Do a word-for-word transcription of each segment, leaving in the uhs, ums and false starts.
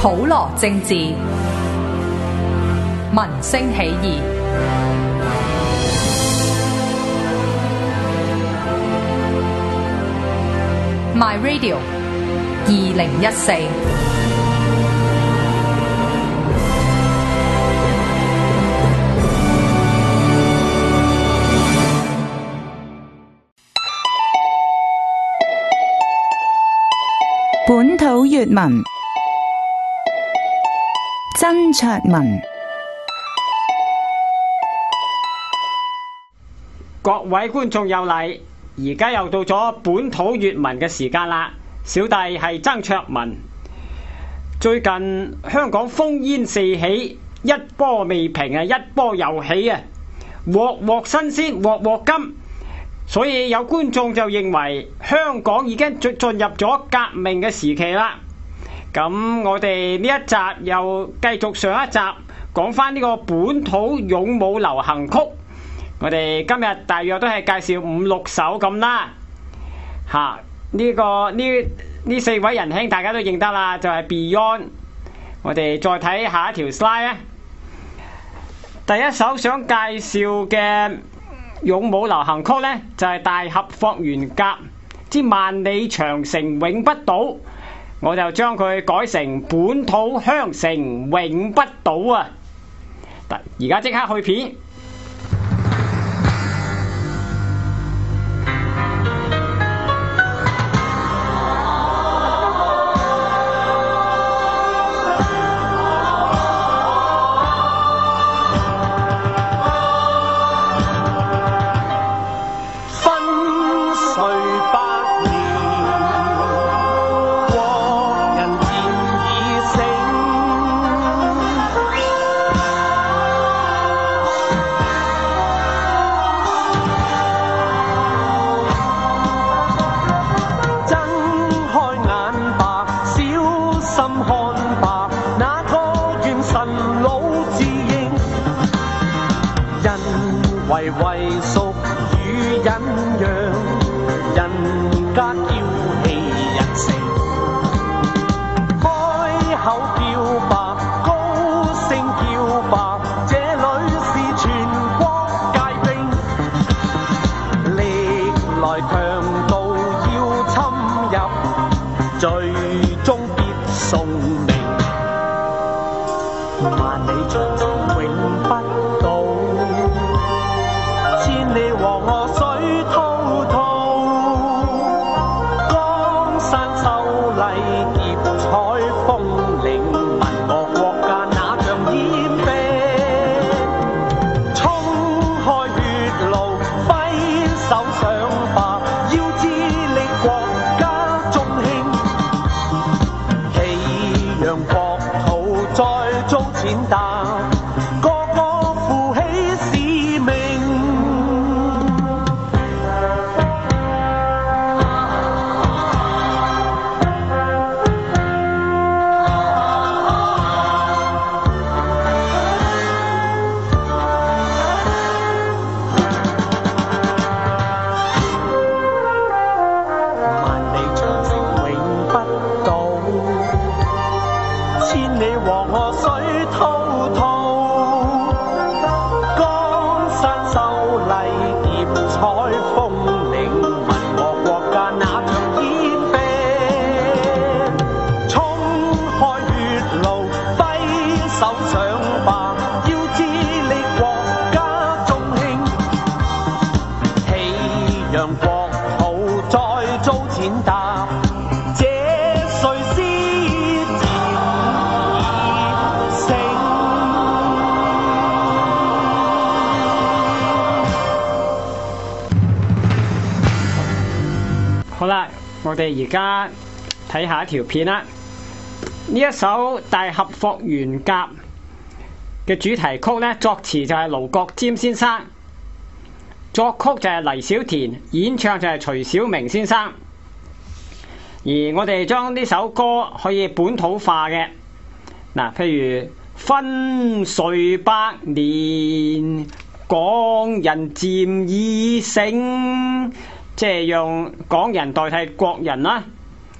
普羅政治，民聲起義。My Radio 二零一四。 本土粵文，曾焯文。 各位觀眾有禮，而家又到咗本土粵文嘅時間啦。小弟係曾焯文。最近香港烽煙四起，一波未平啊，一波又起啊，鑊鑊新鮮，鑊鑊甘。所以有觀眾就認為香港已經進進入咗革命嘅時期啦。咁我哋呢一集又繼續上一集講翻呢個本土勇武流行曲。我哋今日大約都係介紹五六首咁啦。吓、啊，呢、這個呢呢四位仁兄大家都認得啦，就係、是、Beyond。我哋再睇下一條 slide 啊。第一首想介紹嘅勇武流行曲呢，就係、是、大俠霍元甲之萬里長城永不倒，我就將佢改成本土香城永不倒啊！而家即刻去片。 為為屬與忍讓，人家驕氣人誠，開口叫白，高聲叫白，這裏是全國界兵，歷來強盜要侵入，最終必送命，萬里長城永不倒，你和我水滔滔，江山秀麗劫彩風鈴，問我國家那像煙兵，衝開血路揮手上吧，要致力國家中興，棄讓國土再遭踐踏，個個負起使命。 好啦，我哋而家睇下一條片啦。呢一首大俠霍元甲嘅主題曲呢，作詞就係盧國沾先生，作曲就係黎小田，演唱就係徐小明先生。而我哋將呢首歌可以本土化嘅，嗱，譬如分歲百年，港人漸已醒，即係用港人代替國人啦。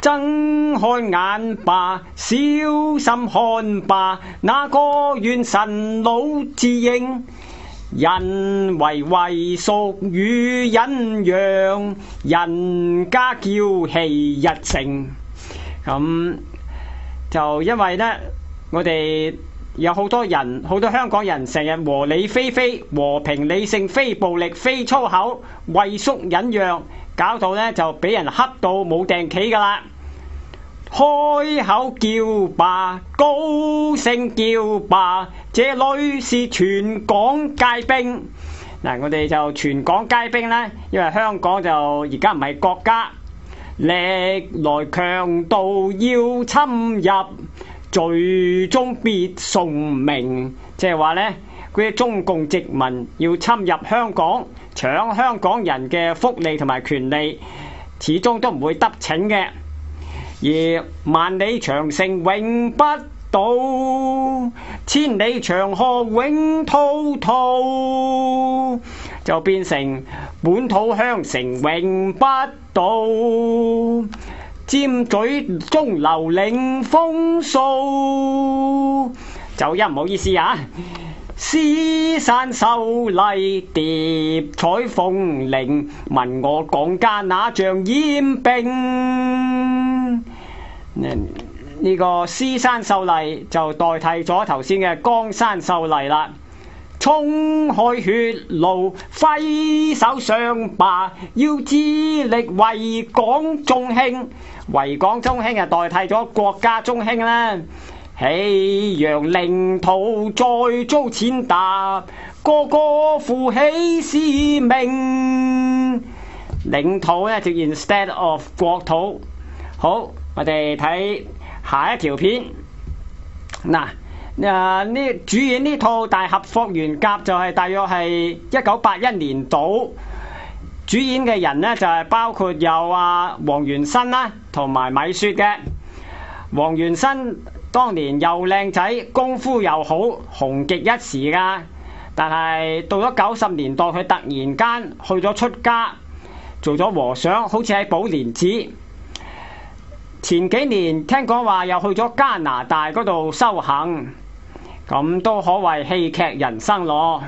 睜開眼吧，小心看吧，那個元神老自認，人為為屬與忍讓，人家驕氣日盛。咁就因為呢，我哋有好多人，好多香港人成日和理非非，和平理性，非暴力，非粗口，畏縮忍讓，搞到呢就俾人恰到冇定企噶啦。開口叫吧，高聲叫吧，這裏是全港皆兵。嗱，我哋就全港皆兵呢，因為香港就而家唔係國家，歷來強盜要侵入，最終必送命。即係話呢，嗰啲中共殖民要侵入香港，搶香港人嘅福利同埋權利，始終都唔會得逞嘅。而萬里長城永不倒，千里長河永滔滔，就變成本土香城永不倒，尖嘴中流領風騷。走音唔好意思啊！獅山秀麗疊彩鳳翎，問我港家那像煙兵。呢、這個獅山秀麗就代替咗頭先嘅江山秀麗啦。衝開血路，揮手上吧，要致力維港中興。維港中興啊，代替咗國家中興啦。喜洋領土再遭踐踏，個個負起使命。領土咧就 instead of 國土。好，我哋睇下一條片。嗱，啊呢主演呢套《大俠霍元甲》就係大約係一九八一年度。主演嘅人呢，就係包括有啊黃元申啦，同埋米雪嘅。黃元申當年又靚仔，功夫又好，紅極一時噶。但係到咗九十年代，佢突然間去咗出家，做咗和尚，好似喺寶蓮寺。前幾年聽講話又去咗加拿大嗰度修行，咁都可謂戲劇人生咯。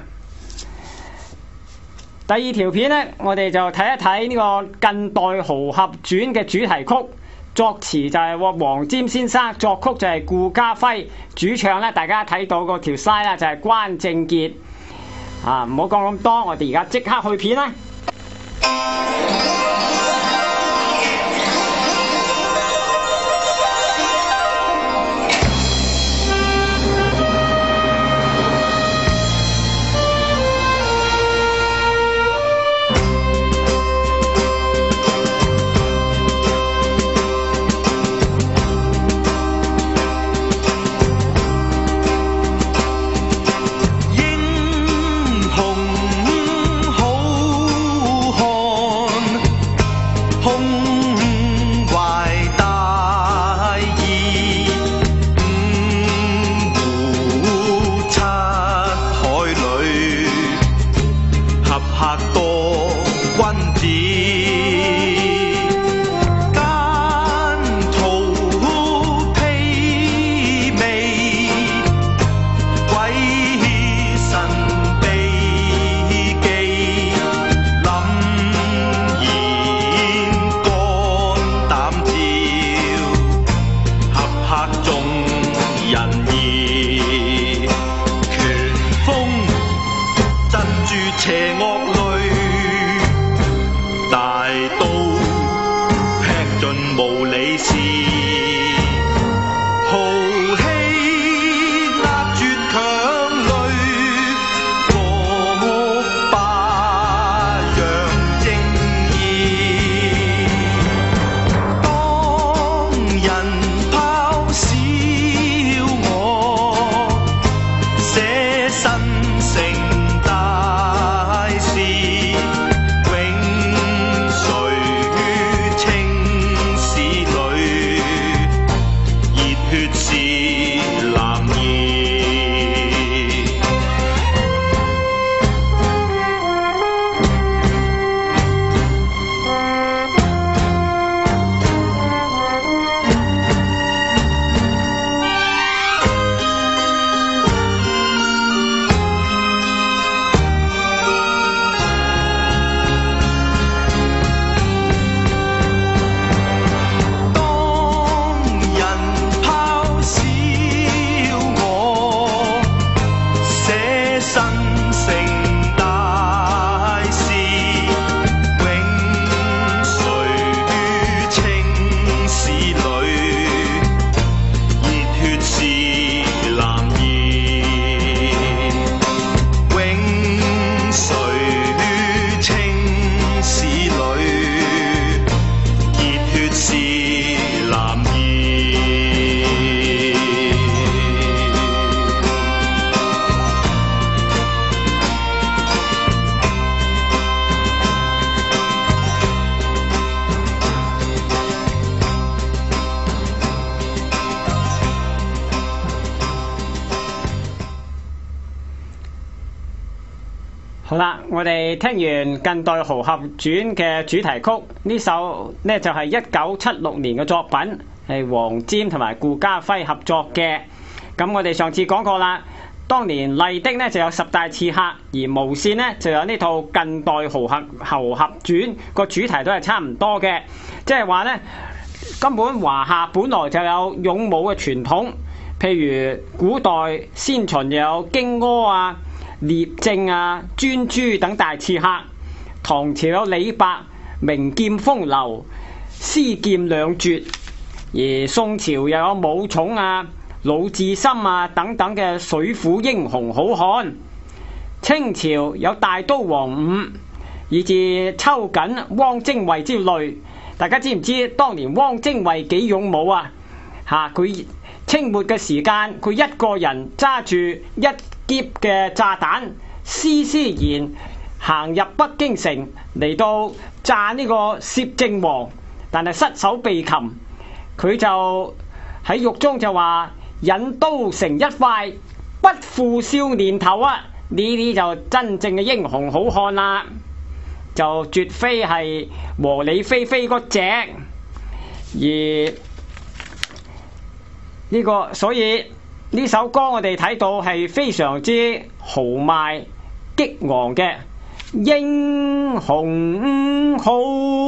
第二條片呢，我哋就睇一睇呢個《近代豪俠傳》嘅主題曲。作詞就係黃霑先生，作曲就係顧嘉輝，主唱咧大家睇到個條 slide 啦，就係關正傑。啊，唔好講咁多，我哋而家即刻去片啦。 新城大事。 好啦，我哋聽完近代豪俠傳嘅主題曲，呢首呢就係一九七六年嘅作品，係黃霑同埋顧嘉輝合作嘅。咁我哋上次講過啦，當年麗的呢就有十大刺客，而無線呢就有呢套近代豪俠豪俠傳，個主題都係差唔多嘅，即係話呢，根本華夏本來就有勇武嘅傳統，譬如古代先秦有荊軻啊、聶政啊、專諸等大刺客，唐朝有李白名劍風流、詩劍兩絕，而宋朝又有武松啊、魯智深啊等等嘅水滸英雄好漢，清朝有大都王五，以至秋瑾、汪精衛之類。大家知唔知當年汪精衛幾勇武啊？嚇，佢清末嘅時間，佢一個人揸住一篋嘅炸彈，施施然行入北京城嚟到炸呢個攝政王，但係失手被擒。佢就喺獄中就話：引刀成一塊，不負少年頭啊！呢啲就真正嘅英雄好漢啦，就絕非係和理非非嗰隻。而呢個所以呢首歌我哋睇到係非常之豪邁激昂嘅，英雄好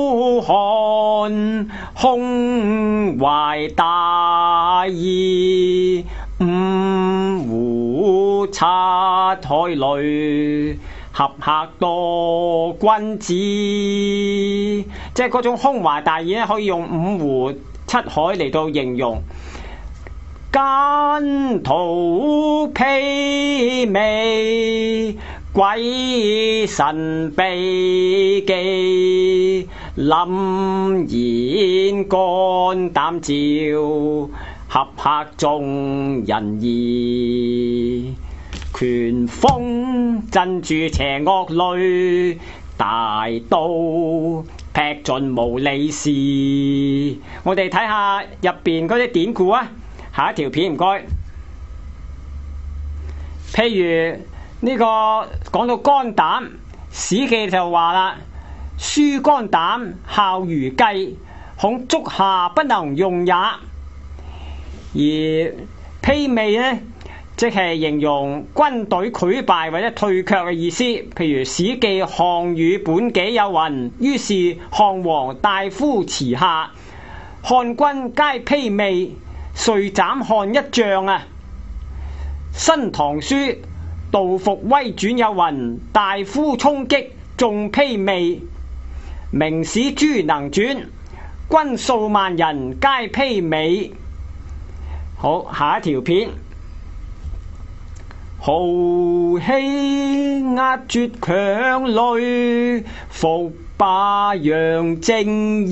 漢胸懷大義，五湖七海裏俠客多君子。即係嗰種胸懷大義咧，可以用五湖七海嚟到形容。奸徒披靡，鬼神秘技，凛然肝膽照，俠客眾人疑。拳鋒鎮住邪惡類，大刀劈盡無理事。我哋睇下入邊嗰啲典故啊！下一條片唔該。譬如呢、這個講到肝膽，史記就話啦：疏肝膽，孝如雞，恐足下不能用也。而披靡呢，即係形容軍隊潰敗或者退卻嘅意思。譬如史記項羽本紀有云：於是項王大夫辭下，漢軍皆披靡，遂斬漢一將啊！新唐書杜伏威傳有云：大夫衝擊，眾披靡。明史朱能傳：軍數萬人，皆披靡。好，下一條片。豪氣壓絕強戾，伏霸揚正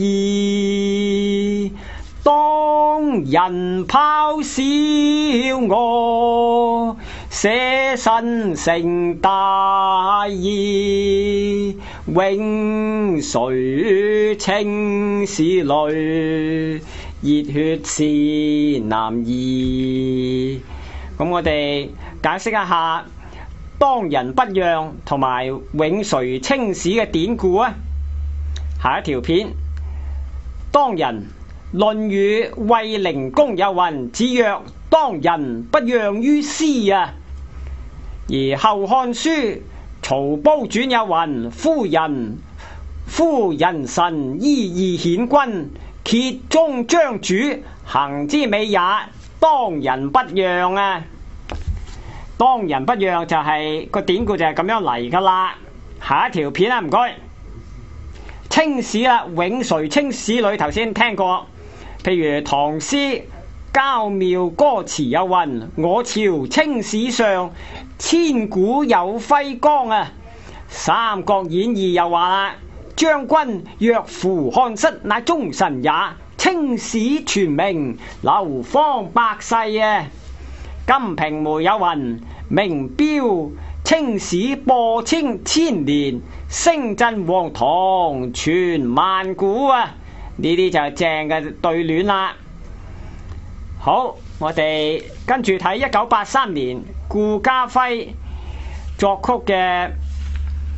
義。當人咆哮我，捨身成大義。永垂青史裏，熱血是男兒。咁我哋解釋一下當仁不讓同埋永垂青史嘅典故啊！下一條片，當仁。《論語·衛靈公》有云：子曰：當仁不讓於師啊！而《後漢書·曹褒傳》有云：夫人夫人臣依義顯君，竭忠將主，行之美也。當仁不讓啊！當仁不讓就係、是、個典故就係咁樣嚟噶啦。下一條片啊，唔該。青史啦，永垂青史裏頭先聽過。譬如唐詩郊廟歌詞有云：我朝青史上，千古有輝光啊！三國演義又話啦：將軍若扶漢室，乃忠臣也。青史傳名，流芳百世啊！金瓶梅有云：名標青史播清千年，聲震黃唐傳萬古啊！呢啲就係正嘅對聯啦。好，我哋跟住睇一九八三年顧嘉輝作曲嘅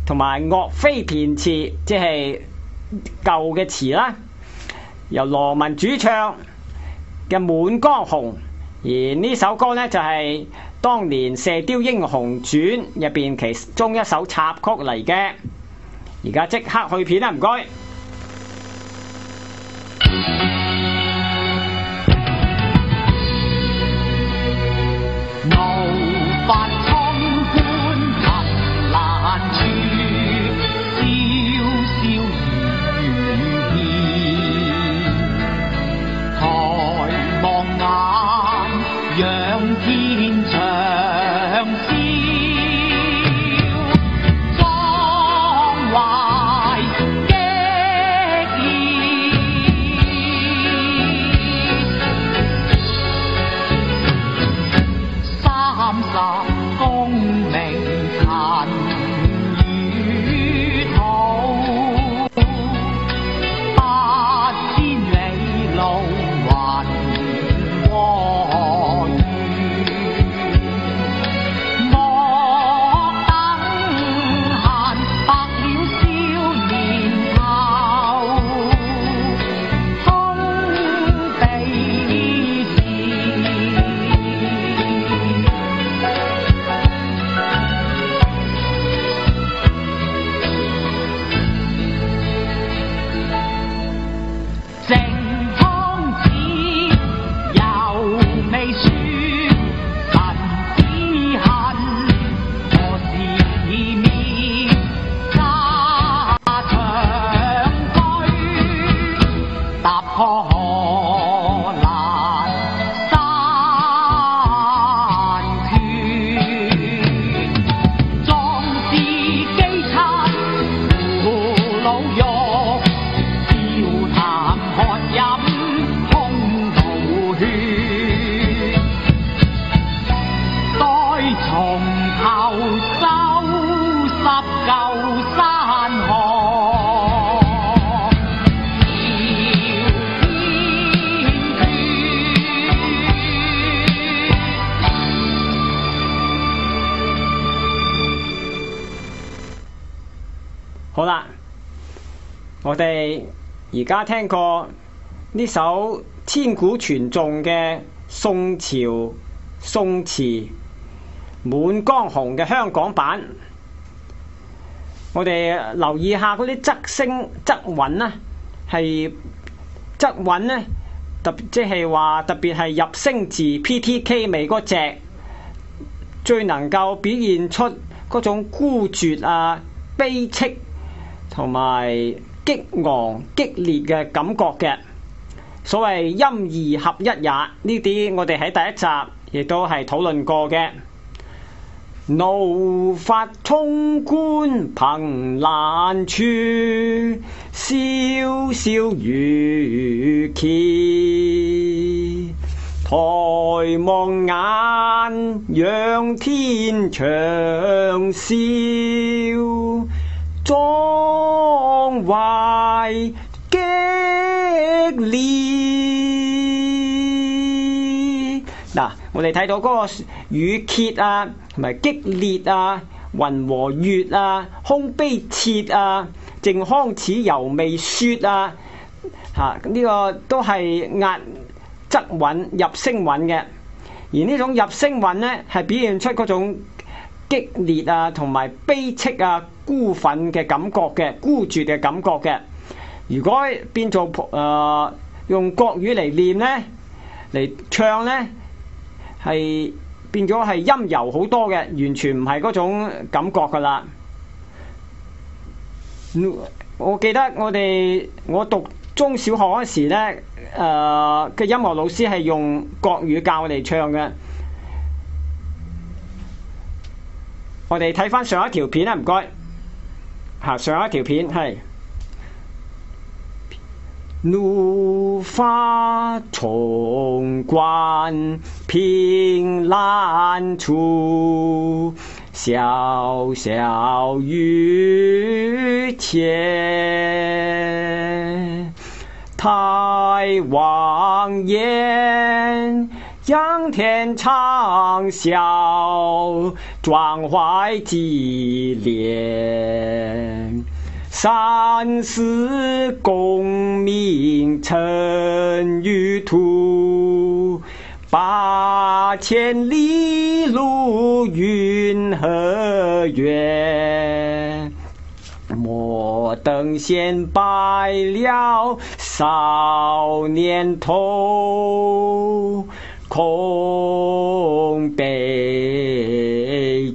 同埋岳飛填詞，即係舊嘅詞啦，由羅文主唱嘅《滿江紅》，而呢首歌呢，就係、是、當年《射雕英雄傳》入邊其中一首插曲嚟嘅。而家即刻去片啦，唔該。好啦，我哋而家聽過呢首千古傳頌嘅宋朝宋詞《滿江紅》嘅香港版，我哋留意下嗰啲側聲側韻啦，係側韻呢，特即係話特別係入聲字 P T K 尾嗰隻，最能夠表現出嗰種孤絕啊、悲戚同埋激昂激烈嘅感覺嘅，所謂音二合一也，呢啲我哋喺第一集亦都係討論過嘅。怒髮衝冠憑欄處，蕭蕭如揭。抬望眼仰天長嘯，壯懷激烈。嗱，我哋睇到嗰個語揭啊，同埋激烈啊、雲和月啊、空悲切啊、靖康恥猶未雪啊，嚇、啊、呢、這個都係壓側韻入聲韻嘅。而呢種入聲韻呢，係表現出嗰種激烈啊，同埋悲戚啊、孤憤嘅感覺嘅，孤絕嘅感覺嘅。如果變做誒、呃、用國語嚟念呢，嚟唱呢，係變咗係陰柔好多嘅，完全唔係嗰種感覺噶啦。我記得我哋我讀中小學嗰時呢，誒、呃、嘅音樂老師係用國語教我哋唱嘅。我哋睇翻上一條片啦，唔該。嚇，上一條片係怒髮衝冠憑欄處，蕭蕭如揭。抬望眼仰天長嘯，壯懷激烈。 三世功名尘与土，八千里路云和月。莫等闲白了少年头，空悲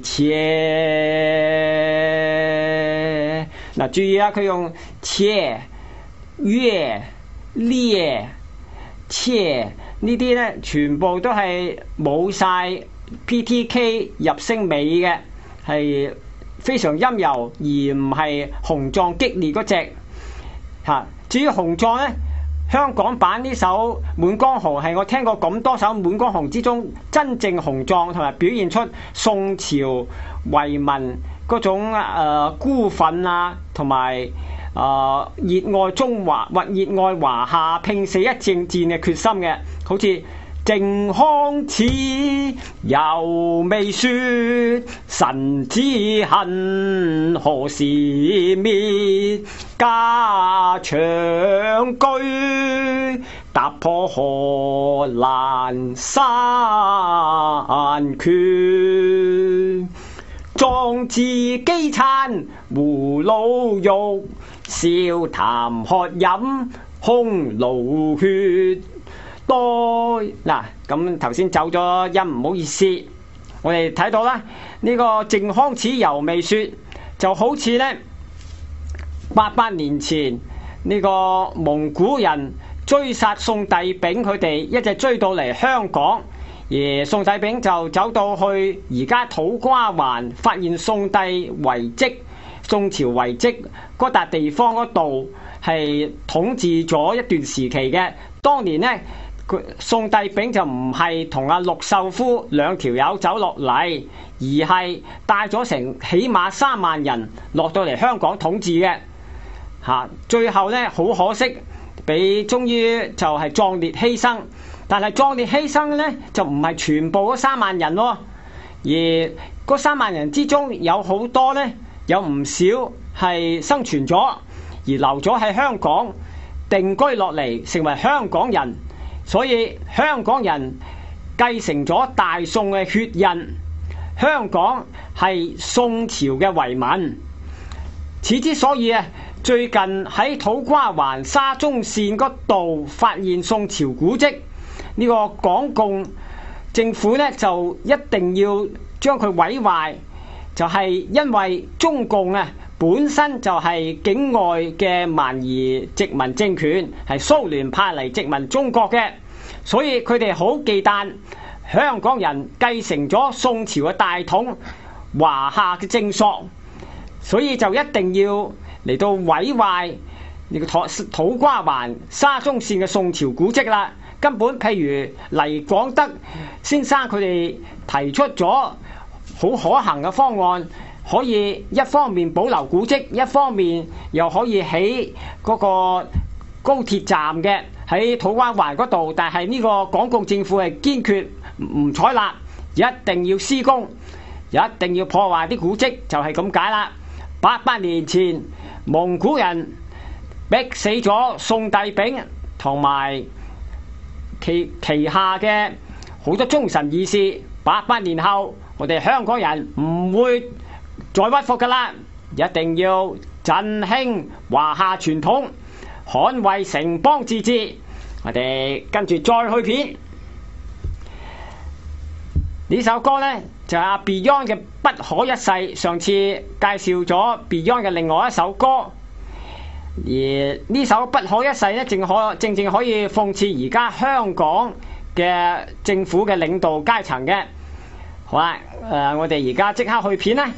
切。嗱，注意啊，佢用切、月、烈、切呢啲咧，全部都係冇晒 P T K 入聲尾嘅，係非常陰柔，而唔係雄壯激烈嗰隻嚇。至於雄壯咧，香港版呢首《滿江紅》係我聽過咁多首《滿江紅》之中真正雄壯，同埋表現出宋朝遺民嗰種誒、呃、孤憤啊，同埋誒熱愛中華或熱愛華夏拼死一戰戰嘅決心嘅，好似靖康恥猶未雪，臣之恨何時滅？家長居，踏破河南山缺。壯志飢餐胡虜肉，笑談渴飲匈奴血。多嗱，咁頭先走咗音，唔好意思。我哋睇到啦，呢個靖康恥猶未雪，就好似呢八百年前呢個蒙古人追殺宋帝昺，佢哋一直追到嚟香港，而宋帝昺就走到去而家土瓜灣，發現宋帝遺跡、宋朝遺跡嗰笪地方嗰度係統治咗一段時期嘅。當年呢，佢宋帝昺就唔係同阿陸秀夫兩條友走落嚟，而係帶咗成起碼三萬人落到嚟香港統治嘅嚇。最後呢，好可惜，俾終於就係壯烈犧牲。但係壯烈犧牲呢，就唔係全部嗰三萬人咯，而嗰三萬人之中有好多呢，有唔少係生存咗，而留咗喺香港定居落嚟，成為香港人。所以香港人繼承咗大宋嘅血印，香港係宋朝嘅遺民。此之所以啊，最近喺土瓜灣沙中線嗰度發現宋朝古蹟，呢個港共政府呢，就一定要將佢毀壞，就係因為中共啊本身就係境外嘅蠻夷殖民政權，係蘇聯派嚟殖民中國嘅，所以佢哋好忌憚香港人繼承咗宋朝嘅大統華夏嘅正朔，所以就一定要嚟到毀壞呢個土土瓜灣沙中線嘅宋朝古蹟啦。根本譬如黎廣德先生佢哋提出咗好可行嘅方案，可以一方面保留古蹟，一方面又可以起嗰個高鐵站嘅喺土瓜灣嗰度，但係呢個港共政府係堅決唔採納，一定要施工，一定要破壞啲古蹟，就係咁解啦。八百年前蒙古人逼死咗宋帝昺同埋其旗下嘅好多忠臣義士，八百年後我哋香港人唔會再屈服噶啦，一定要振興華夏傳統，捍衛城邦自治。我哋跟住再去片呢首歌呢，就係阿 Beyond 嘅不可一世。上次介紹咗 Beyond 嘅另外一首歌，而呢首不可一世呢，正可正正可以諷刺而家香港嘅政府嘅領導階層嘅。好啦，誒、呃，我哋而家即刻去片啦。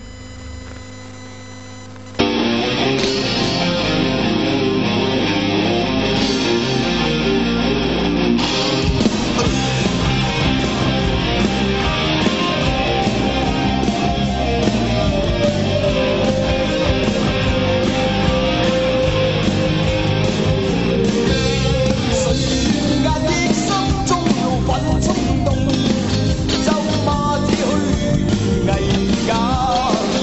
就罵之去藝假。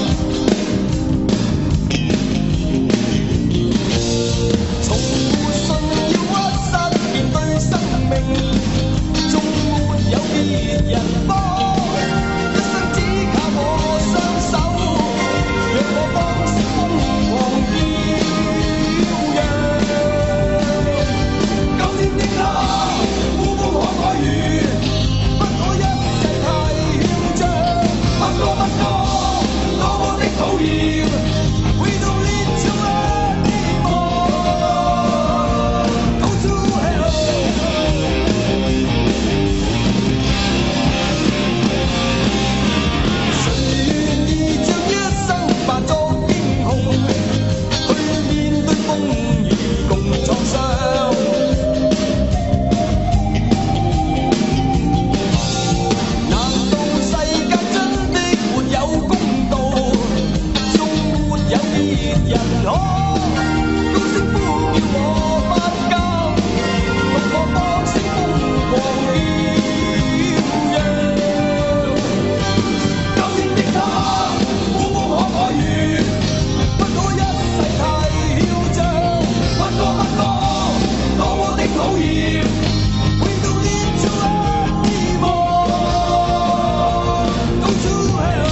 別人可高聲呼叫我不交，獨我多聲瘋狂飄揚。舊年的他孤傲可愛如，不過一世太囂張。不過不過多麼的討厭，會到練出希望。Go to hell。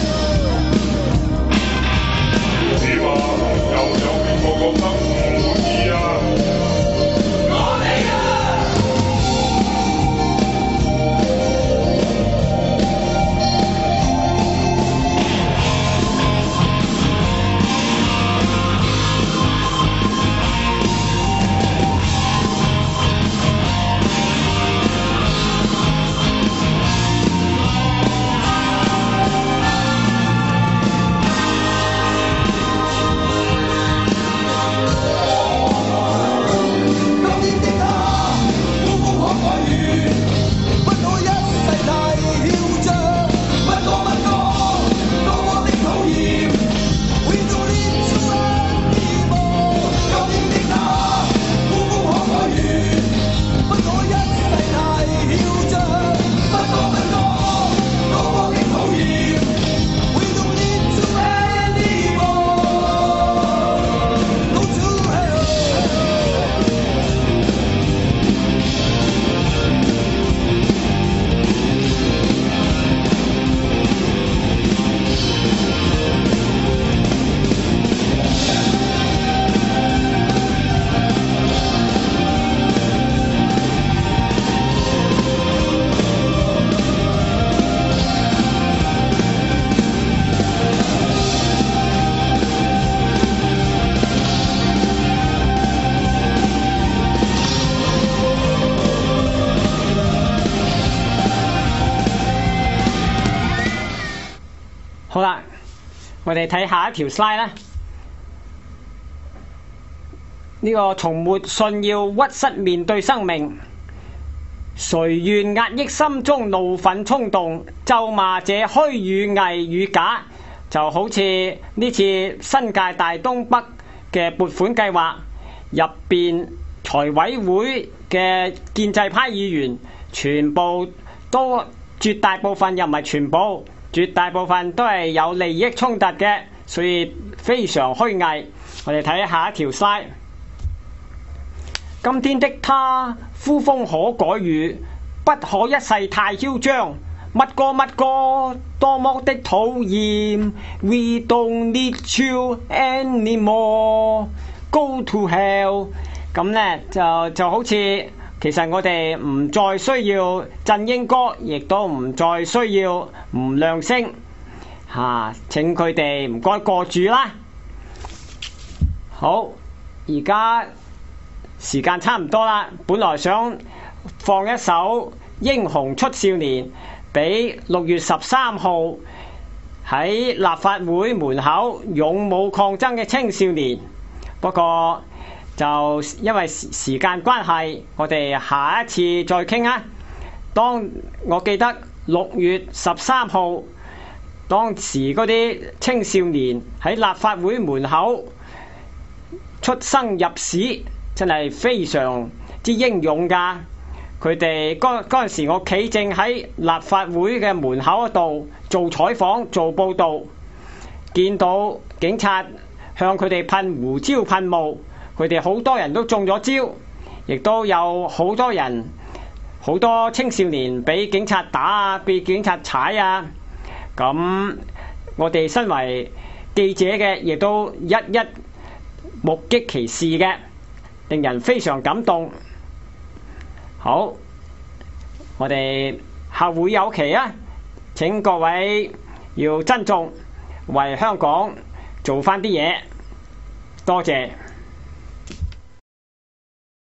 點啊？又有邊個覺得唔滿意啊？ 我哋啊！舊年的他孤傲可愛如，不過一世太囂張。不過不過多麼的討厭，會到練出希望。舊年的他孤傲可愛如，不過一世太囂張。不過不過多麼的討厭，會到練出希望。Go to hell。 好啦，我哋睇下一條 slide 啦。呢、個從沒信要屈膝面對生命，誰願壓抑心中怒憤衝動，咒罵這虛與偽與假，就好似呢次新界大東北嘅撥款計劃入邊，財委會嘅建制派議員全部都絕大部分又唔係全部。絕大部分都係有利益衝突嘅，所以非常虛偽。我哋睇下一條 slide。今天的他呼風可改語，不可一世太囂張。乜個乜個多麼的討厭 ，We don't need you anymore. Go to hell。咁呢就就好似。其實我哋唔再需要振英哥，亦都唔再需要吳亮星嚇、啊，請佢哋唔該過住啦。好，而家時間差唔多啦，本來想放一首《英雄出少年》俾六月十三號喺立法會門口勇武抗爭嘅青少年，不過就因為時間關係，我哋下一次再傾啊。當我記得六月十三號，當時嗰啲青少年喺立法會門口出生入死，真係非常之英勇㗎。佢哋嗰嗰陣時，我企正喺立法會嘅門口嗰度做採訪、做報導，見到警察向佢哋噴胡椒噴霧。佢哋好多人都中咗招，亦都有好多人、好多青少年俾警察打啊，俾警察踩啊。咁我哋身為記者嘅，亦都一一目擊其事嘅，令人非常感動。好，我哋下會有期啊！請各位要珍重，為香港做返啲嘢。多謝。